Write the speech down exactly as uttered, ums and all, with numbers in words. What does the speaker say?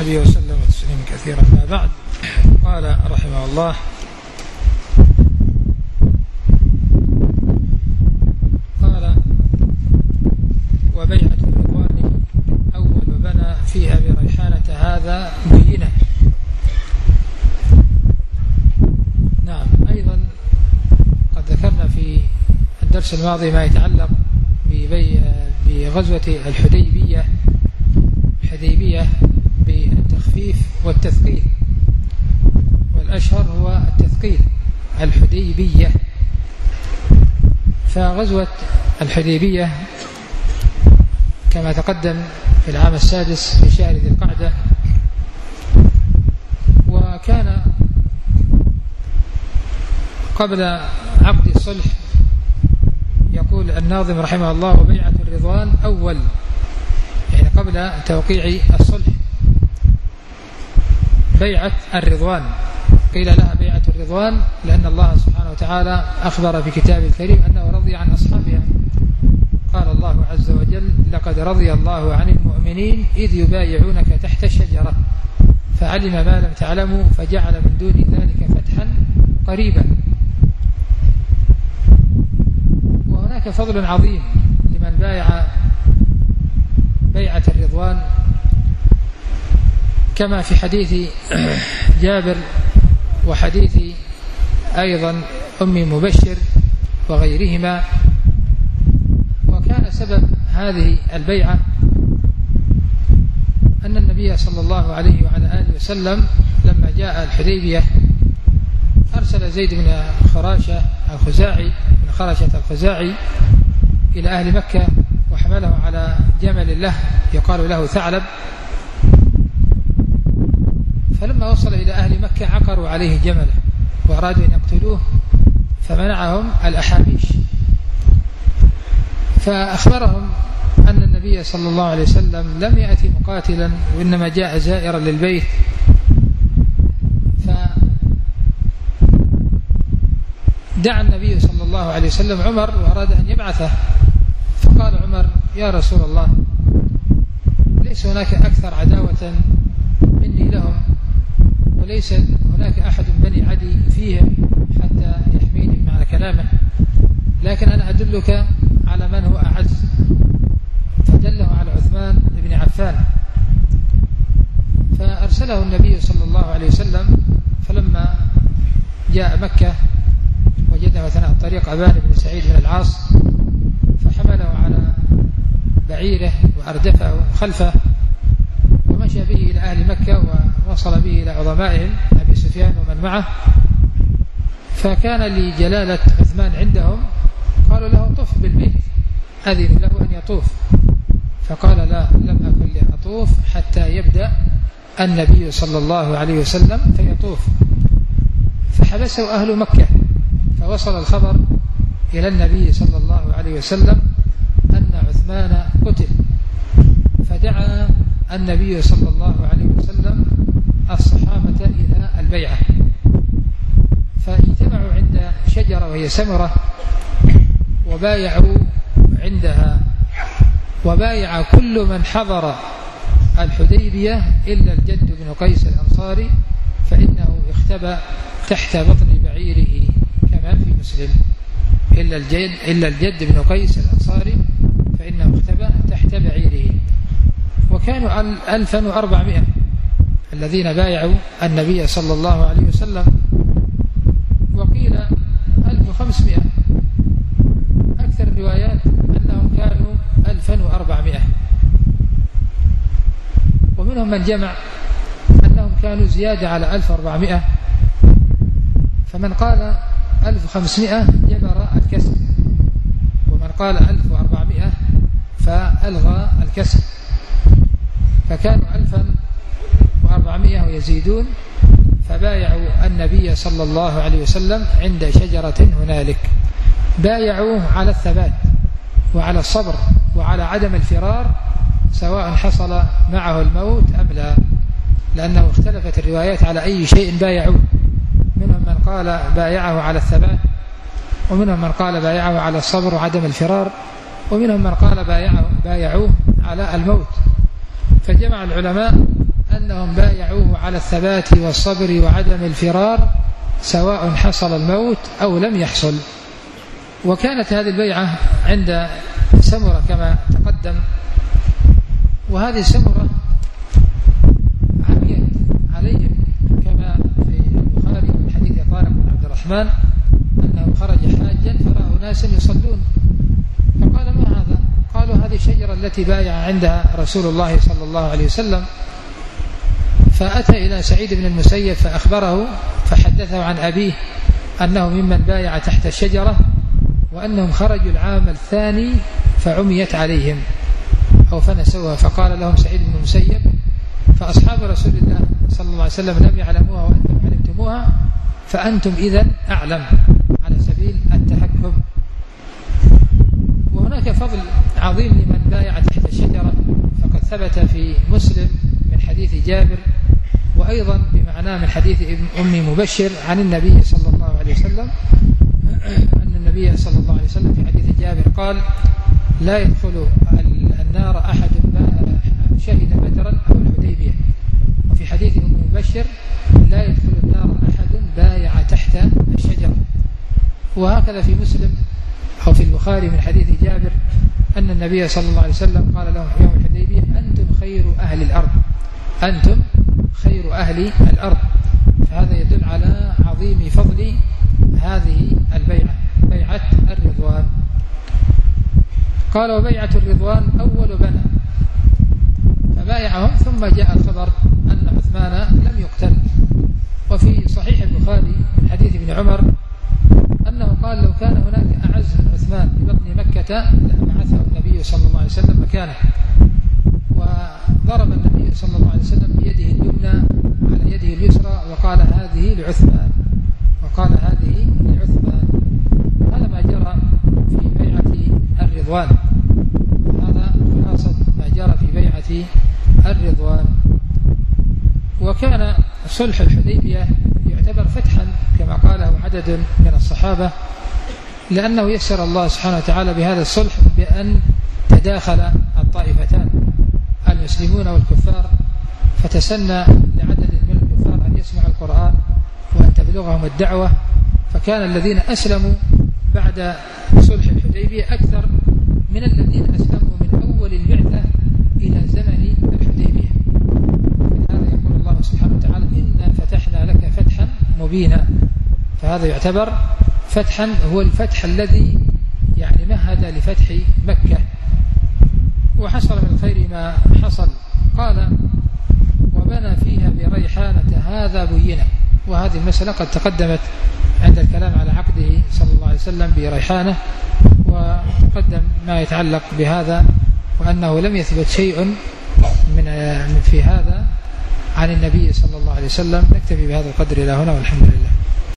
وصحبه وسلم تسليما كثيرا. ما بعد، قال رحمه الله: قال: وبيعة الرضوان أول بنى في أبي ريحانة هذا بينة. نعم، أيضا قد ذكرنا في الدرس الماضي ما يتعلق بغزوة الحديبية الحديبية بالتخفيف والتثقيل، والأشهر هو التثقيل، الحديبية. فغزوة الحديبية كما تقدم في العام السادس في شهر ذي القعدة، وكان قبل عقد الصلح يقول الناظم رحمه الله: وبيعة الرضوان أول، يعني قبل توقيع الصلح بيعة الرضوان. قيل لها بيعة الرضوان لأن الله سبحانه وتعالى أخبر في كتابه الكريم أنه رضي عن أصحابها. قال الله عز وجل: لقد رضي الله عن المؤمنين إذ يبايعونك تحت الشجرة فعلم ما لم تعلموا فجعل من دون ذلك فتحا قريبا. وهناك فضل عظيم لمن بايع بيعة الرضوان، كما في حديث جابر وحديث أيضا أم مبشر وغيرهما. وكان سبب هذه البيعة أن النبي صلى الله عليه وعلى آله وسلم لما جاء الحديبية أرسل زيد بن خراشة الخزاعي بن خراشة الخزاعي إلى أهل مكة، وحمله على جمل له يقال له ثعلب. فلما وصل إلى أهل مكة عقروا عليه جمله وأرادوا أن يقتلوه، فمنعهم الأحابيش. فأخبرهم أن النبي صلى الله عليه وسلم لم يأتي مقاتلا وإنما جاء زائرا للبيت. فدعا النبي صلى الله عليه وسلم عمر وأراد أن يبعثه، فقال عمر: يا رسول الله، ليس هناك أكثر عداوة مني لهم، وليس هناك أحد بني عدي فيهم حتى يحميني معنى كلامه، لكن أنا أدلك على من هو أعز. فدله على عثمان بن عفان، فأرسله النبي صلى الله عليه وسلم. فلما جاء مكة وجده أثناء الطريق أبان بن سعيد بن العاص، فحمله على بعيره وأردفه خلفه ومشى به إلى أهل مكة، ووصل به إلى عظمائهم أبي سفيان ومن معه. فكان لجلالة عثمان عندهم، قالوا له: طف بالبيت، أذن له أن يطوف. فقال: لا، لم أكن لأطوف حتى يبدأ النبي صلى الله عليه وسلم فيطوف. فحبسه أهل مكة، فوصل الخبر إلى النبي صلى الله عليه وسلم أن عثمان قتل. فدعا النبي صلى الله عليه وسلم الصحابة إلى البيعة، فاجتمعوا عند شجرة وهي سمرة وبايعوا عندها، وبايع كل من حضر الحديبية إلا الجد بن قيس الأنصاري، فإنه اختبأ تحت بطن بعيره كما في مسلم. إلا الجد, إلا الجد بن قيس الأنصاري فإنه اختبأ تحت بعيره. وكانوا ألفا وأربعمائة الذين بايعوا النبي صلى الله عليه وسلم، وقيل ألف وخمسمائة. أكثر الروايات أنهم كانوا ألفا وأربعمائة، ومنهم من جمع أنهم كانوا زيادة على ألف وأربعمائة. فمن قال ألف وخمسمائة جبر الكسر، ومن قال ألف وأربعمائة فألغى الكسر، فكانوا ألفا وأربعمائة ويزيدون. فبايعوا النبي صلى الله عليه وسلم عند شجرة هنالك، بايعوه على الثبات وعلى الصبر وعلى عدم الفرار، سواء حصل معه الموت أم لا، لأنه اختلفت الروايات على أي شيء بايعوه. منهم من قال بايعه على الثبات، ومنهم من قال بايعه على الصبر وعدم الفرار، ومنهم من قال بايعه بايعوه على الموت. فجمع العلماء أن أنهم بايعوه على الثبات والصبر وعدم الفرار سواء حصل الموت أو لم يحصل. وكانت هذه البيعة عند سمرة كما تقدم، وهذه السمرة عميت عليهم كما في البخاري من حديث طارق بن عبد الرحمن أنه خرج حاجا فرأوا ناسا يصلون، فقال ما هذا؟ قالوا هذه الشجرة التي بايع عندها رسول الله صلى الله عليه وسلم. فأتى إلى سعيد بن المسيب فأخبره فحدثه عن أبيه أنه ممن بايع تحت الشجرة، وأنهم خرجوا العام الثاني فعميت عليهم أو فنسوها. فقال لهم سعيد بن المسيب فأصحاب رسول الله صلى الله عليه وسلم لم يعلموها وأنتم علمتموها، فأنتم إذن أعلم، على سبيل التحكم. وهناك فضل عظيم لمن بايع تحت الشجرة، فقد ثبت في مسلم من حديث جابر، وأيضا بمعناه من حديث أم مبشر عن النبي صلى الله عليه وسلم أن النبي صلى الله عليه وسلم في حديث جابر قال لا يدخل النار أحد شهد بدرا أو الحديبية. وفي حديث أم مبشر لا يدخل النار أحد بايع تحت الشجرة. وهكذا في مسلم أو في البخاري من حديث جابر أن النبي صلى الله عليه وسلم قال لهم في يوم الحديبية أنتم خير أهل الأرض، أنتم خير أهل الأرض. فهذا يدل على عظيم فضل هذه البيعة، بيعة الرضوان. قال وبيعة الرضوان أول بنى، فبايعهم ثم جاء الخبر أن عثمان لم يقتل. وفي صحيح البخاري من حديث ابن عمر أنه قال لو كان هناك أعز من عثمان ببطن مكة لبعثه النبي صلى الله عليه وسلم مكانه. وضرب النبي صلى الله عليه وسلم بيده اليمنى على يده اليسرى وقال هذه لعثمان، وقال هذه لعثمان. هذا ما جرى في بيعة الرضوان، هذا خلاصة ما جرى في بيعة الرضوان. وكان صلح الحديبية يعتبر فتحا كما قاله عدد من الصحابة، لأنه يسر الله سبحانه وتعالى بهذا الصلح بأن تداخل الطائفتان المسلمون والكفار، فتسنى لعدد من الكفار أن يسمعوا القرآن وأن تبلغهم الدعوة. فكان الذين أسلموا بعد صلح الحديبية أكثر من الذين أسلموا من أول البعثة إلى زمن الحديبية. هذا يقول الله سبحانه وتعالى إنا فتحنا لك فتحا مبينا. فهذا يعتبر فتحا، هو الفتح الذي يعني مهد لفتح مكة، وحصل من الخير ما حصل. قال وبنى فيها بريحانة هذا بينا. وهذه المسألة قد تقدمت عند الكلام على عقده صلى الله عليه وسلم بريحانة، وتقدم ما يتعلق بهذا، وأنه لم يثبت شيء من في هذا عن النبي صلى الله عليه وسلم. نكتفي بهذا القدر إلى هنا والحمد لله.